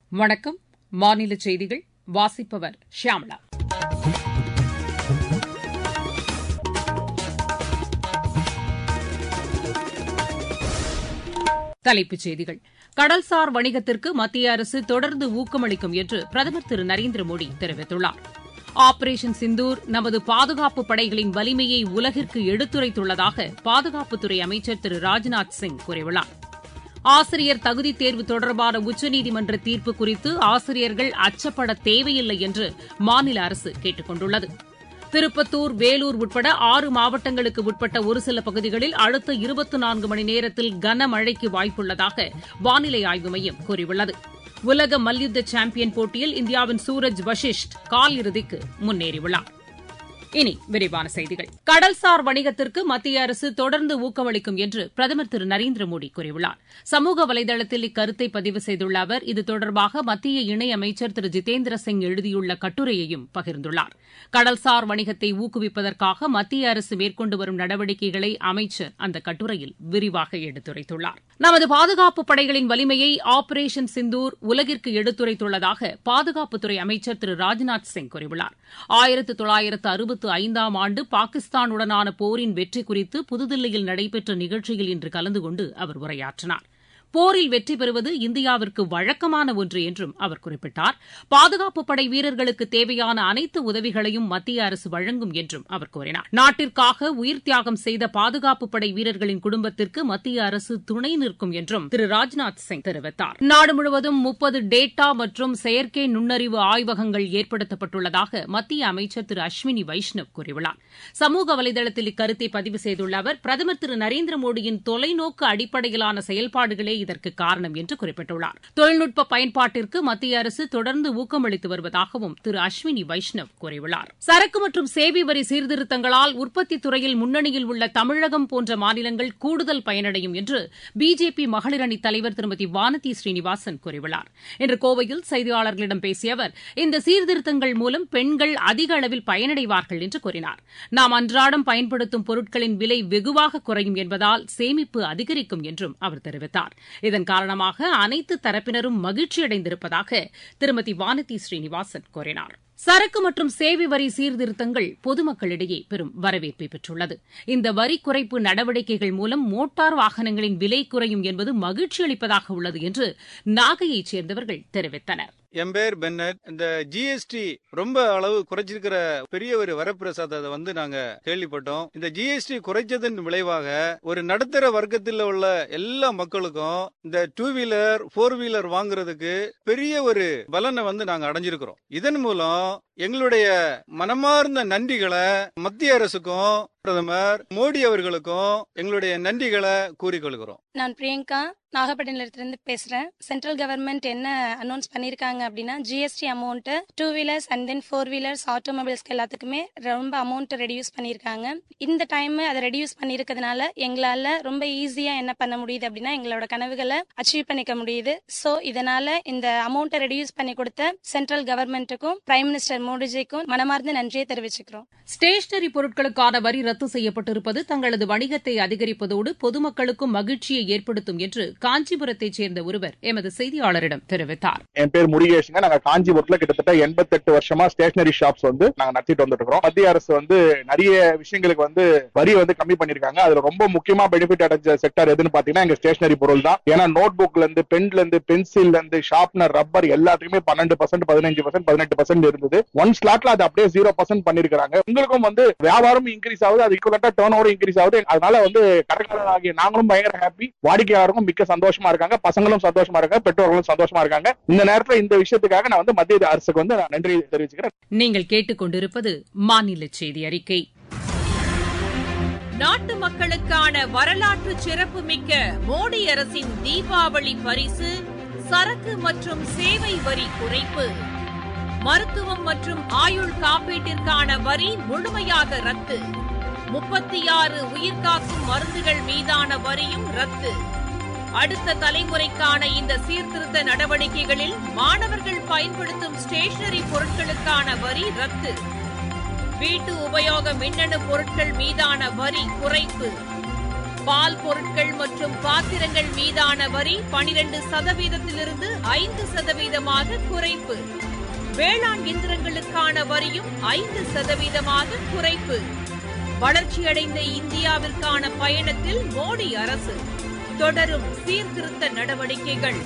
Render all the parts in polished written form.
வணக்கம். மாநில செய்திகள் வாசிப்பவர் ஷியாமளா. தலைப்புச் செய்திகள். கடல்சார் வணிகத்திற்கு மத்திய அரசு தொடர்ந்து ஊக்கமளிக்கும் என்று பிரதமர் திரு நரேந்திர மோடி தெரிவித்துள்ளார். ஆபரேஷன் சிந்தூர் நமது பாதுகாப்பு படைகளின் வலிமையை உலகிற்கு எடுத்துரைத்துள்ளதாக பாதுகாப்புத்துறை அமைச்சர் திரு ராஜ்நாத் சிங் கூறியுள்ளார். ஆசிரியர் தகுதித் தேர்வு தொடர்பான உச்சநீதிமன்ற தீர்ப்பு குறித்து ஆசிரியர்கள் அச்சப்பட தேவையில்லை என்று மாநில அரசு கேட்டுக் கொண்டுள்ளது. திருப்பத்தூர், வேலூர் உட்பட 6 மாவட்டங்களுக்கு உட்பட்ட ஒரு சில பகுதிகளில் அடுத்த 24 மணி நேரத்தில் கனமழைக்கு வாய்ப்புள்ளதாக வானிலை ஆய்வு மையம் கூறியுள்ளது. உலக மல்யுத்த சாம்பியன் போட்டியில் இந்தியாவின் சூரஜ் வஷிஷ்ட் காலிறுதிக்கு முன்னேறியுள்ளார். இனி விரிவான செய்திகள். கடல்சார் வணிகத்திற்கு மத்திய அரசு தொடர்ந்து ஊக்கமளிக்கும் என்று பிரதமர் திரு நரேந்திர மோடி கூறியுள்ளார். சமூக வலைதளத்தில் இக்கருத்தை பதிவு செய்துள்ள அவர், இது தொடர்பாக மத்திய இணையமைச்சர் திரு ஜிதேந்திர சிங் எழுதியுள்ள கட்டுரையையும் பகிர்ந்துள்ளார். கடல்சார் வணிகத்தை ஊக்குவிப்பதற்காக மத்திய அரசு மேற்கொண்டு வரும் நடவடிக்கைகளை அமைச்சர் அந்த கட்டுரையில் விரிவாக எடுத்துரைத்துள்ளார். நமது பாதுகாப்பு படைகளின் வலிமையை ஆபரேஷன் சிந்தூர் உலகிற்கு எடுத்துரைத்துள்ளதாக பாதுகாப்புத்துறை அமைச்சர் திரு ராஜ்நாத் சிங் கூறியுள்ளார். 1965ஆம் ஆண்டு பாகிஸ்தானுடனான போரின் வெற்றி குறித்து புதுதில்லியில் நடைபெற்ற நிகழ்ச்சியில் இன்று கலந்து கொண்டு அவர் உரையாற்றினார். போரில் வெற்றி பெறுவது இந்தியாவிற்கு வழக்கமான ஒன்று என்றும் அவர் குறிப்பிட்டார். பாதுகாப்பு படை வீரர்களுக்கு தேவையான அனைத்து உதவிகளையும் மத்திய அரசு வழங்கும் என்றும் அவர் கூறினார். நாட்டிற்காக உயிர் தியாகம் செய்த பாதுகாப்பு படை வீரர்களின் குடும்பத்திற்கு மத்திய அரசு துணை நிற்கும் என்றும் திரு ராஜ்நாத் சிங் தெரிவித்தார். நாடு முழுவதும் 30 டேட்டா மற்றும் செயற்கை நுண்ணறிவு ஆய்வகங்கள் ஏற்படுத்தப்பட்டுள்ளதாக மத்திய அமைச்சர் திரு அஸ்வினி வைஷ்ணவ் கூறியுள்ளார். சமூக வலைதளத்தில் இக்கருத்தை பதிவு செய்துள்ள அவர், பிரதமர் திரு நரேந்திர மோடியின் தொலைநோக்கு அடிப்படையிலான செயல்பாடுகளே இதற்கு காரணம் என்று குறிப்பிட்டுள்ளார். தொழில்நுட்ப பயன்பாட்டிற்கு மத்திய அரசு தொடர்ந்து ஊக்கமளித்து வருவதாகவும் திரு அஸ்வினி வைஷ்ணவ் கூறியுள்ளார். சரக்கு மற்றும் சேவை வரி சீர்திருத்தங்களால் உற்பத்தித் துறையில் முன்னணியில் உள்ள தமிழகம் போன்ற மாநிலங்கள் கூடுதல் பயனடையும் என்று பிஜேபி மகளிர் அணித் தலைவர் திருமதி வானதி ஸ்ரீனிவாசன் கூறியுள்ளார். இன்று கோவையில் செய்தியாளர்களிடம் பேசிய அவர், இந்த சீர்திருத்தங்கள் மூலம் பெண்கள் அதிக அளவில் பயனடைவார்கள் என்று கூறினார். நாம் அன்றாடம் பயன்படுத்தும் பொருட்களின் விலை வெகுவாக குறையும் என்பதால் சேமிப்பு அதிகரிக்கும் என்றும் அவர் தெரிவித்தார். இதன் காரணமாக அனைத்து தரப்பினரும் மகிழ்ச்சியடைந்திருப்பதாக திருமதி வானதி ஸ்ரீனிவாசன் கூறினார். சரக்கு மற்றும் சேவை வரி சீர்திருத்தங்கள் பொதுமக்களிடையே பெரும் வரவேற்பை பெற்றுள்ளது. இந்த வரி குறைப்பு நடவடிக்கைகள் மூலம் மோட்டார் வாகனங்களின் விலை குறையும் என்பது மகிழ்ச்சி அளிப்பதாக உள்ளது என்று நாகையைச் சேர்ந்தவர்கள் தெரிவித்தனர். என் பேர் பென்னட். இந்த ஜிஎஸ்டி ரொம்ப அளவு குறைச்சிருக்கிற பெரிய ஒரு வரப்பிரசாதத்தை நாங்க கேள்விப்பட்டோம். இந்த ஜிஎஸ்டி குறைச்சதன் விளைவாக ஒரு நடுத்தர வர்க்கத்தில் உள்ள எல்லா மக்களுக்கும் இந்த 2 வீலர் 4 வீலர் வாங்குறதுக்கு பெரிய ஒரு பலனை நாங்க அடைஞ்சிருக்கிறோம். இதன் மூலம் எங்களுடைய மனமார்ந்த நன்றிகளை மத்திய அரசுக்கும் பிரதமர் மோடி அவர்களுக்கும் எங்களுடைய நன்றிகளை கூறிக்கொள்கிறோம். நான் பிரியங்கா, நாகப்பட்டினத்திலிருந்து பேசுறேன். சென்ட்ரல் கவர்மெண்ட் என்ன அனௌன்ஸ் பண்ணிருக்காங்க அப்படின்னா, GST amount 2 wheelers and then 4 wheelers ஆட்டோமொபைல்ஸ்க்கு எல்லாத்துக்குமே ரொம்ப அமௌண்ட் ரெடியூஸ் பண்ணிருக்காங்க. இந்த டைம் அதை ரெடியூஸ் பண்ணிருக்கிறதுனால எங்களால ரொம்ப ஈஸியா என்ன பண்ண முடியுது அப்படின்னா, எங்களோட கனவுகளை அச்சீவ் பண்ணிக்க முடியுது. சோ இதனால இந்த அமௌண்ட்டை ரெடியூஸ் பண்ணி கொடுத்த சென்ட்ரல் கவர்மெண்ட்டுக்கும் பிரைம் மினிஸ்டர் மோடிஜிக்கும் மனமார்ந்த நன்றியை தெரிவிச்சுக்கிறோம். ஸ்டேஷனரி பொருட்களுக்கான வரி ரத்து செய்யப்பட்டிருப்பது தங்களது வணிகத்தை அதிகரிப்பதோடு பொதுமக்களுக்கும் மகிழ்ச்சியை ஏற்படுத்தும் என்று காஞ்சிபுரத்தைச் சேர்ந்த ஒருவர் எமது செய்தியாளரிடம் தெரிவித்தார். என் பேர் முருகேஷுங்க. நாங்க காஞ்சிபுரத்துல கிட்டத்தட்ட 88 வருஷமா ஸ்டேஷனரி ஷாப்ஸ் நாங்க நடத்திட்டு வந்துட்டு இருக்கோம். மத்திய அரசு நிறைய விஷயங்களுக்கு வரி கம்மி பண்ணிருக்காங்க. அதுல ரொம்ப முக்கியமா பெனிஃபிட் அடைஞ்ச செக்டர் எதுன்னு பாத்தீங்கன்னா எங்க ஸ்டேஷனரி பொருள் தான். ஏன்னா நோட் புக்ல இருந்து, பென்ல இருந்து, பென்சில்ல இருந்து, ஷார்ப்னர், ரப்பர் எல்லாத்துக்குமே 12%, 15%, 18% இருந்தது. ஒன் ஸ்லாட்ல அது அப்படியே 0% பண்ணிருக்காங்க. உங்களுக்கும் வியாபாரம் இன்க்ரீஸ் ஆகுது, அது ஈக்குவலண்டா டர்ன் ஓவர் இன்க்ரீஸ் ஆகுது. அதனால கடைக்காரர் ஆகிய நாங்களும் பயங்கர ஹாப்பி, வாடிக்கையாளருக்கும் மிக்க சந்தோஷமா இருக்காங்க, பசங்களும் சந்தோஷமா இருக்காங்க, பெற்றோர்களும் சந்தோஷமா இருக்காங்க. இந்த நேரத்தில் இந்த விஷயத்துக்காக நான் மத்திய அரசுக்கு நன்றி தெரிவிச்சுக்கிறேன். நீங்கள் கேட்டுக்கொண்டிருப்பது மாநில செய்தி அறிக்கை. நாட்டு மக்களுக்கான வரலாற்று சிறப்புமிக்க மோடி அரசின் தீபாவளி பரிசு சரக்கு மற்றும் சேவை வரி குறைப்பு. மருத்துவம் மற்றும் ஆயுள் காப்பீட்டிற்கான வரி முழுமையாக ரத்து. 36 உயிர்காக்கும் மருந்துகள் மீதான வரியும் ரத்து. அடுத்த தலைமுறைக்கான இந்த சீர்திருத்த நடவடிக்கைகளில் மாணவர்கள் பயன்படுத்தும் ஸ்டேஷனரி பொருட்களுக்கான வரி ரத்து. வீட்டு உபயோக மின்னணு பொருட்கள் மீதான வரி குறைப்பு. பால் பொருட்கள் மற்றும் பாத்திரங்கள் மீதான வரி 12%-இலிருந்து 5%-ஆக குறைப்பு. வேளாண் இயந்திரங்களுக்கான வரியும் 5%-ஆக குறைப்பு. வளர்ச்சியடைந்த இந்தியாவிற்கான பயணத்தில் மோடி அரசு. தொடரும் சீர்திருத்த நடவடிக்கைகள்.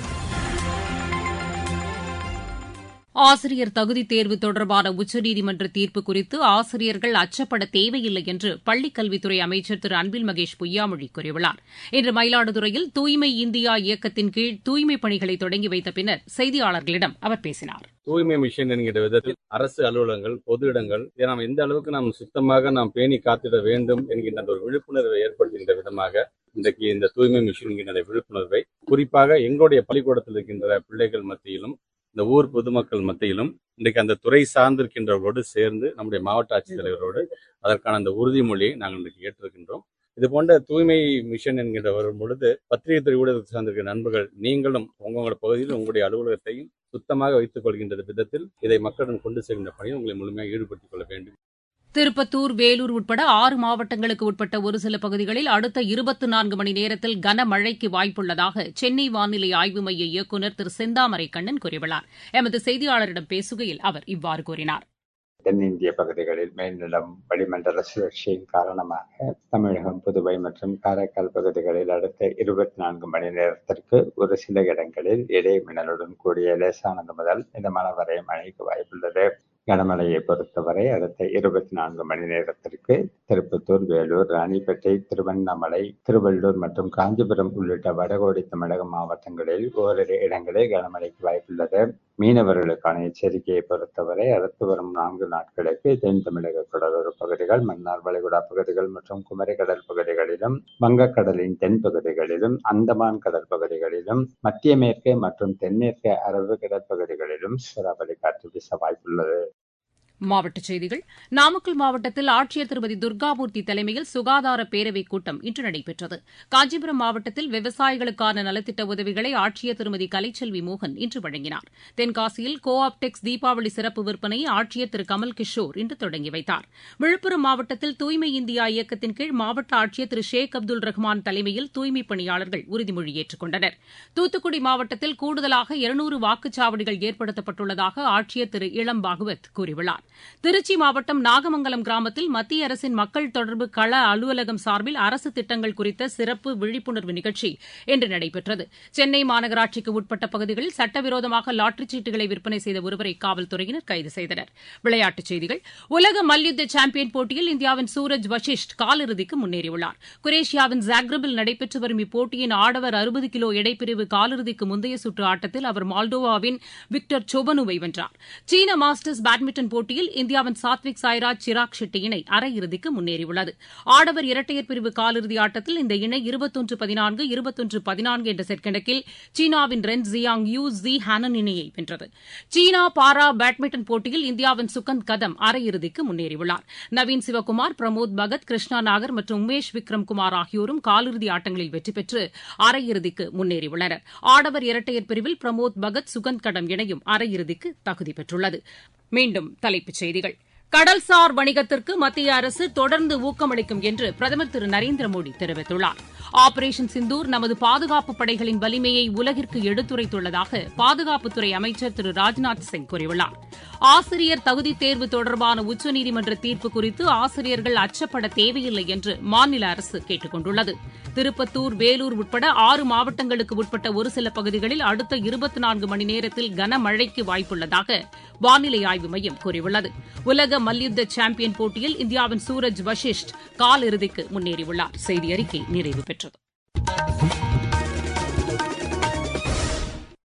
ஆசிரியர் தகுதித் தேர்வு தொடர்பான உச்சநீதிமன்ற தீர்ப்பு குறித்து ஆசிரியர்கள் அச்சப்பட தேவையில்லை என்று பள்ளிக் கல்வித்துறை அமைச்சர் திரு அன்பில் மகேஷ் பொய்யாமொழி கூறியுள்ளார். இன்று மயிலாடுதுறையில் தூய்மை இந்தியா இயக்கத்தின் கீழ் தூய்மைப் பணிகளை தொடங்கி வைத்த பின்னர் செய்தியாளர்களிடம் அவர் பேசினார். தூய்மை மிஷன் என்கிற விதத்தில் அரசு அலுவலகங்கள், பொது இடங்கள் இதை நாம் எந்த அளவுக்கு நாம் சுத்தமாக நாம் பேணி காத்திட வேண்டும் என்கின்ற ஒரு விழிப்புணர்வை ஏற்படுத்துகின்ற விதமாக இன்றைக்கு இந்த தூய்மை மிஷன் என்கின்ற விழிப்புணர்வை குறிப்பாக எங்களுடைய பள்ளிக்கூடத்தில் இருக்கின்ற பிள்ளைகள் மத்தியிலும் இந்த ஊர் பொதுமக்கள் மத்தியிலும் இன்றைக்கு அந்த துறை சார்ந்திருக்கின்றவர்களோடு சேர்ந்து நம்முடைய மாவட்ட ஆட்சித்தலைவரோடு அதற்கான அந்த உறுதிமொழியை நாங்கள் இன்றைக்கு ஏற்றிருக்கின்றோம். இது போன்ற தூய்மை மிஷன் என்கின்ற வரும் பொழுது பத்திரிகை துறை ஊடகத்தை சார்ந்திருக்கிற நண்பர்கள் நீங்களும் உங்களோட பகுதியில் உங்களுடைய அலுவலகத்தையும் சுத்தமாக வைத்துக் கொள்கின்ற விதத்தில் இதை மக்களிடம் கொண்டு செல்கின்ற பணியில் உங்களை முழுமையாக ஈடுபடுத்திக் கொள்ள வேண்டும். திருப்பத்தூர், வேலூர் உட்பட 6 மாவட்டங்களுக்கு உட்பட்ட ஒரு சில பகுதிகளில் அடுத்த 24 மணி நேரத்தில் கனமழைக்கு வாய்ப்புள்ளதாக சென்னை வானிலை ஆய்வு மைய இயக்குநர் திரு செந்தாமரை கண்ணன் கூறியுள்ளார். எமது செய்தியாளரிடம் பேசுகையில் அவர் இவ்வாறு கூறினார். தென்னிந்திய பகுதிகளில் மேல்நிலம் வளிமண்டல சுழற்சியின் காரணமாக தமிழகம், புதுவை மற்றும் காரைக்கால் பகுதிகளில் அடுத்த 24 மணி நேரத்திற்கு ஒரு சில இடங்களில் இடைமின்னலுடன் கூடிய லேசானது முதல் மிதமான வரை மழைக்கு வாய்ப்புள்ளது. கனமழையை பொறுத்தவரை அடுத்த 24 மணி நேரத்திற்கு திருப்பத்தூர், வேலூர், ராணிப்பேட்டை, திருவண்ணாமலை, திருவள்ளூர் மற்றும் காஞ்சிபுரம் உள்ளிட்ட வடகோடி தமிழக மாவட்டங்களில் ஓரிரு இடங்களில் கனமழைக்கு வாய்ப்புள்ளது. மீனவர்களுக்கான எச்சரிக்கையை பொறுத்தவரை அடுத்து வரும் 4 நாட்களுக்கு தென் தமிழக கடலோர பகுதிகள், மன்னார் வளைகுடா பகுதிகள் மற்றும் குமரி கடல் பகுதிகளிலும், வங்கக்கடலின் தென் பகுதிகளிலும், அந்தமான் கடல் பகுதிகளிலும், மத்திய மேற்கு மற்றும் தென்மேற்கு அரபு கடல் பகுதிகளிலும் சூறாவளி காற்று வீச வாய்ப்புள்ளது. மாவட்டச் செய்திகள். நாமக்கல் மாவட்டத்தில் ஆட்சியர் திருமதி துர்காமூர்த்தி தலைமையில் சுகாதார பேரவைக் கூட்டம் இன்று நடைபெற்றது. காஞ்சிபுரம் மாவட்டத்தில் விவசாயிகளுக்கான நலத்திட்ட உதவிகளை ஆட்சியர் திருமதி கலைச்செல்வி மோகன் இன்று வழங்கினார். தென்காசியில் கோ ஆப்டெக்ஸ் தீபாவளி சிறப்பு விற்பனையை ஆட்சியர் திரு கமல் கிஷோர் இன்று தொடங்கி வைத்தார். விழுப்புரம் மாவட்டத்தில் தூய்மை இந்தியா இயக்கத்தின் கீழ் மாவட்ட ஆட்சியர் திரு ஷேக் அப்துல் ரஹ்மான் தலைமையில் தூய்மைப் பணியாளர்கள் உறுதிமொழி ஏற்றுக் கொண்டனர். தூத்துக்குடி மாவட்டத்தில் கூடுதலாக 200 வாக்குச்சாவடிகள் ஏற்படுத்தப்பட்டுள்ளதாக ஆட்சியர் திரு இளம் பாகவத் கூறியுள்ளார். திருச்சி மாவட்டம் நாகமங்கலம் கிராமத்தில் மத்திய அரசின் மக்கள் தொடர்பு கள அலுவலகம் சார்பில் அரசு திட்டங்கள் குறித்த சிறப்பு விழிப்புணர்வு நிகழ்ச்சி இன்று நடைபெற்றது. சென்னை மாநகராட்சிக்கு உட்பட்ட பகுதிகளில் சட்டவிரோதமாக லாட்டரிச் சீட்டுகளை விற்பனை செய்த ஒருவரை காவல்துறையினர் கைது செய்தனர். விளையாட்டுச் செய்திகள். உலக மல்யுத்த சாம்பியன் போட்டியில் இந்தியாவின் சூரஜ் வஷிஷ்ட் காலிறுதிக்கு முன்னேறியுள்ளார். குரேஷியாவின் ஜாக்ரபில் நடைபெற்று வரும் இப்போட்டியின் ஆடவர் 60 கிலோ எடைப்பிரிவு காலிறுதிக்கு முந்தைய சுற்று ஆட்டத்தில் அவர் மால்டோவாவின் விக்டர் சோபனுவை வென்றார். சீன மாஸ்டர்ஸ் பேட்மிண்டன் போட்டியில் இந்தியாவின் சாத்விக் சாய்ராஜ், சிராக் ஷெட்டி இணை அரையிறுதிக்கு முன்னேறியுள்ளது. ஆடவர் இரட்டையர் பிரிவு காலிறுதி ஆட்டத்தில் இந்த இணை 21-14, 21-14 என்ற செட் கணக்கில் சீனாவின் Ren Jiang Yu Ji Hanan இணையை வென்றது. சீனா பாரா பேட்மிண்டன் போட்டியில் இந்தியாவின் சுகந்த் கதம் அரையிறுதிக்கு முன்னேறியுள்ளார். நவீன் சிவகுமார், பிரமோத் பகத், கிருஷ்ணா நாகர் மற்றும் உமேஷ் விக்ரம் குமார் ஆகியோரும் காலிறுதி ஆட்டங்களில் வெற்றி பெற்று அரையிறுதிக்கு முன்னேறியுள்ளனர். ஆடவர் இரட்டையர் பிரிவில் பிரமோத் பகத், சுகந்த் கடம் இணையும் அரையிறுதிக்கு தகுதி பெற்றுள்ளது. மீண்டும் தலைப்புச் செய்திகள். கடல்சார் வணிகத்திற்கு மத்திய அரசு தொடர்ந்து ஊக்கமளிக்கும் என்று பிரதமர் திரு நரேந்திர மோடி தெரிவித்துள்ளார். ஆபரேஷன் சிந்தூர் நமது பாதுகாப்புப் படைகளின் வலிமையை உலகிற்கு எடுத்துரைத்துள்ளதாக பாதுகாப்புத்துறை அமைச்சர் திரு ராஜ்நாத் சிங் கூறியுள்ளார். ஆசிரியர் தகுதித் தேர்வு தொடர்பான உச்சநீதிமன்ற தீர்ப்பு குறித்து ஆசிரியர்கள் அச்சப்பட தேவையில்லை என்று மாநில அரசு கேட்டுக் கொண்டுள்ளது. திருப்பத்தூர், வேலூர் உட்பட 6 மாவட்டங்களுக்கு உட்பட்ட ஒரு சில பகுதிகளில் அடுத்த 24 மணி நேரத்தில் கனமழைக்கு வாய்ப்புள்ளதாக வானிலை ஆய்வு மையம் கூறியுள்ளது. உலக மல்யுத்த சாம்பியன் போட்டியில் இந்தியாவின் சூரஜ் வஷிஷ்ட் காலிறுதிக்கு முன்னேறியுள்ளார். செய்தி அறிக்கை நிறைவு பெற்றது.